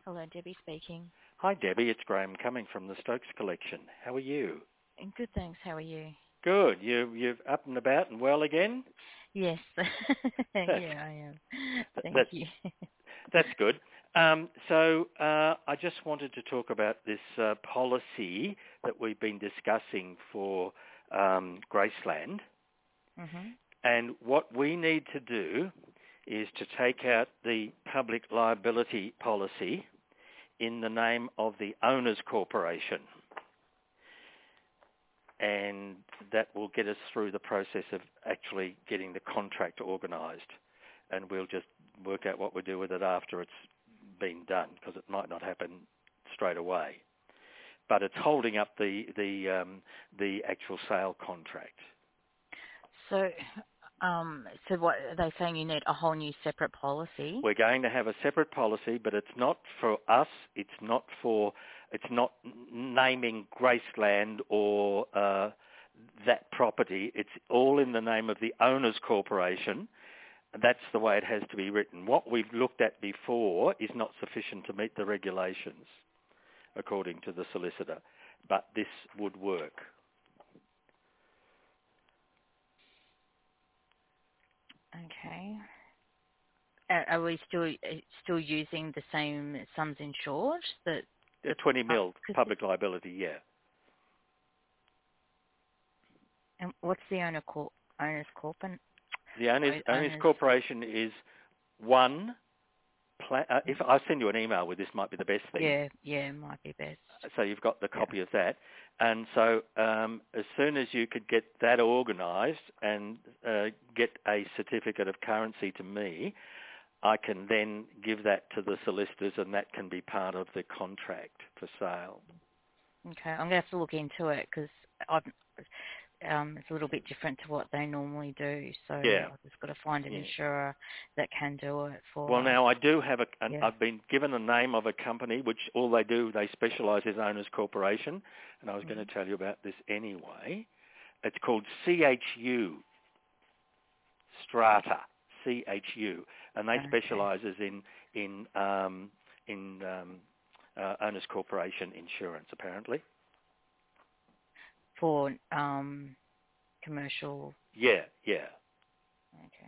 Hello, Debbie speaking. Hi, Debbie. It's Graham Cumming from the Stokes Collection. How are you? Good, thanks. How are you? Good. You're up and about and well again? Yes. Yeah, I am. Thank That, you. that's good. I just wanted to talk about this policy that we've been discussing for Graceland. Mhm. And what we need to do is to take out the public liability policy in the name of the Owners Corporation. And that will get us through the process of actually getting the contract organised. And we'll just work out what we do with it after it's been done, because it might not happen straight away. But it's holding up the actual sale contract. So, so what are they saying? You need a whole new separate policy? We're going to have a separate policy, but it's not for us. It's not naming Graceland or that property. It's all in the name of the Owners Corporation. That's the way it has to be written. What we've looked at before is not sufficient to meet the regulations, according to the solicitor. But this would work. Okay. Are we still using the same sums insured? That The 20 mil 'cause public liability, yeah. and what's the owners corp and The Owners Corporation is one. If I send you an email with this, might be the best thing. Yeah, might be best. So you've got the copy of that. And so as soon as you could get that organised and get a certificate of currency to me, I can then give that to the solicitors, and that can be part of the contract for sale. Okay, I'm gonna have to look into it because it's a little bit different to what they normally do. So Yeah. I've just got to find an insurer that can do it for Well, us. now I do have I've been given the name of a company which all they do, they specialise as Owners Corporation, and I was going to tell you about this anyway. It's called CHU Strata, CHU, and they specialises in Owners Corporation insurance, apparently. For commercial. Yeah. Okay.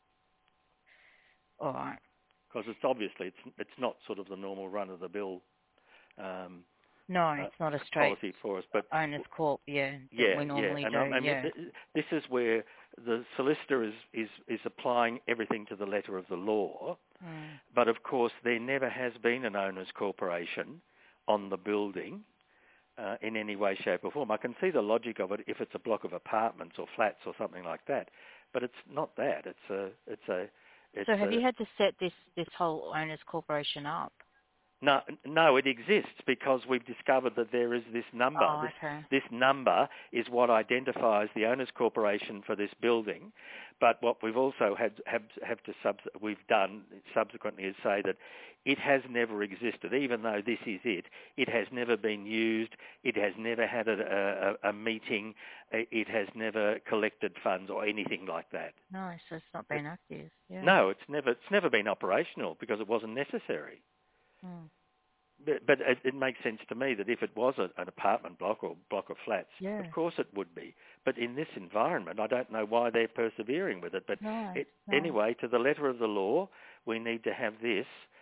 All right. Because it's obviously it's not sort of the normal run of the mill. No, it's not a straight policy for us, but owners corp. That we normally do. I mean, this is where the solicitor is applying everything to the letter of the law. But of course, there never has been an owners corporation on the building in any way, shape, or form. I can see the logic of it if it's a block of apartments or flats or something like that, but it's not that. So have you had to set this whole owners corporation up? No, it exists because we've discovered that there is this number. Oh, okay. This number is what identifies the owners corporation for this building. But what we've also we've done subsequently is say that it has never existed, even though this is it. It has never been used. It has never had a meeting. It has never collected funds or anything like that. No, so it's not been active. Yeah. No, it's never been operational because it wasn't necessary. But it makes sense to me that if it was an apartment block or block of flats, of course it would be. But in this environment, I don't know why they're persevering with it. But anyway, to the letter of the law, we need to have this.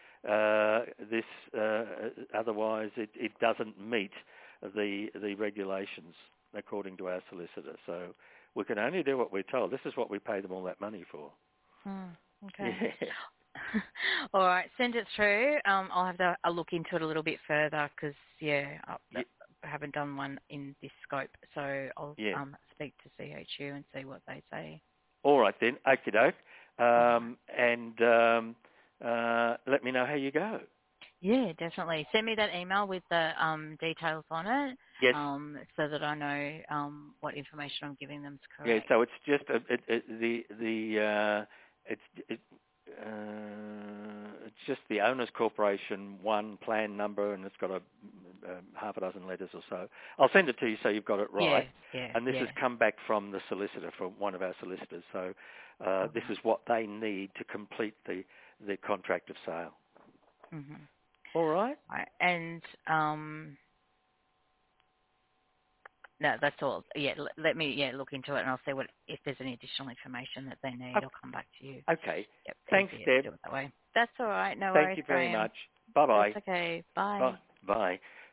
Otherwise, it doesn't meet the regulations according to our solicitor. So we can only do what we're told. This is what we pay them all that money for. Okay. Yeah. All right, send it through. I'll have a look into it a little bit further because, I haven't done one in this scope. So I'll speak to CHU and see what they say. All right then, okie doke. And let me know how you go. Yeah, definitely. Send me that email with the details on it. Yes. So that I know what information I'm giving them is correct. Yeah. So it's just it's just the Owners Corporation one plan number, and it's got a half a dozen letters or so. I'll send it to you so you've got it right. And this has come back from the solicitor, from one of our solicitors. So this is what they need to complete the contract of sale. All right. Right. And no, that's all. Yeah, let me look into it, and I'll see if there's any additional information that they need. I'll come back to you. Okay. Yep, Thanks, easier to Deb. do it that way. That's all right. No Thank worries, you very Graham. much. Bye-bye. That's okay. Bye. Bye. Bye.